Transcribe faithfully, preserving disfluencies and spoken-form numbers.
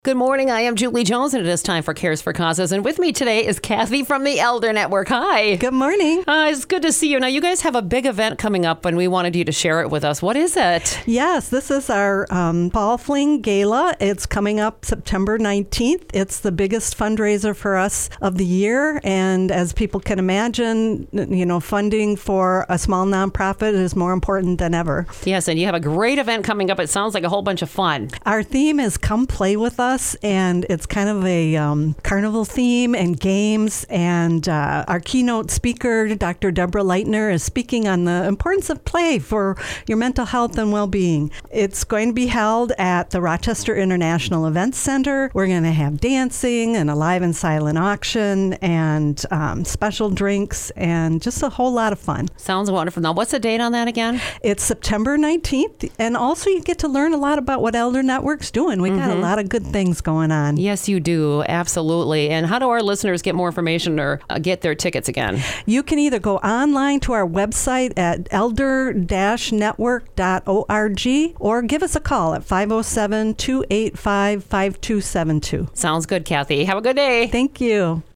Good morning. I am Julie Jones, and it is time for Cares for Causes. And with me today is Kathy from the Elder Network. Hi. Good morning. Uh, it's good to see you. Now, you guys have a big event coming up, and we wanted you to share it with us. What is it? Yes, this is our um, Fall Fling Gala. It's coming up September nineteenth. It's the biggest fundraiser for us of the year. And as people can imagine, you know, funding for a small nonprofit is more important than ever. Yes, and you have a great event coming up. It sounds like a whole bunch of fun. Our theme is Come Play With Us. And it's kind of a um, carnival theme and games. And uh, our keynote speaker, Doctor Deborah Leitner, is speaking on the importance of play for your mental health and well-being. It's going to be held at the Rochester International Events Center. We're going to have dancing and a live and silent auction and um, special drinks and just a whole lot of fun. Sounds wonderful. Now, what's the date on that again? It's September nineteenth. And also you get to learn a lot about what Elder Network's doing. We mm-hmm. got a lot of good things going on. Yes, you do. Absolutely. And how do our listeners get more information or uh, get their tickets again? You can either go online to our website at elder dash network dot org or give us a call at five oh seven, two eight five, five two seven two. Sounds good, Kathy. Have a good day. Thank you.